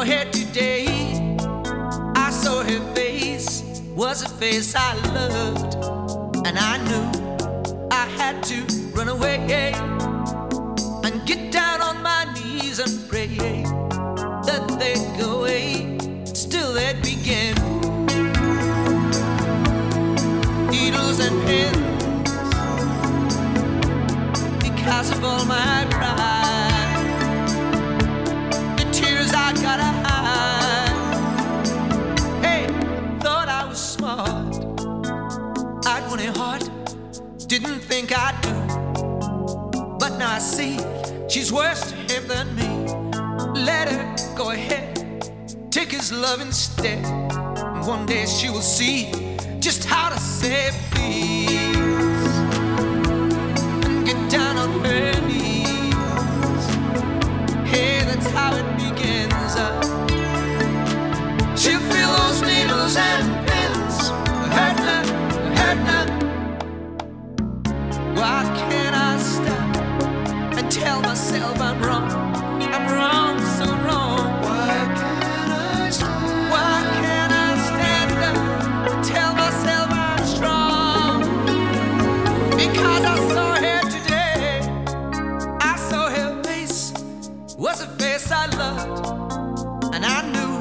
her today. I saw her face, was a face I loved, and I knew I had to run away and get down on my knees and pray that they'd go away. Still they'd begin needles and pins because of all my pride, the tears I gotta hide. Hey, thought I was smart, I'd won a heart, didn't think I'd do, but now I see she's worse to him than me. Let her go ahead, take his love instead, and one day she will see just how to say please and get down on her knees. Hey, that's how it begins. She'll feel those needles and pins hurting her, hurting her. Why can't I stop and tell myself I'm wrong? I'm wrong, so wrong. Why can't I stop? Why can't I stand up and tell myself I'm strong? Because I saw her today. I saw her face, was a face I loved, and I knew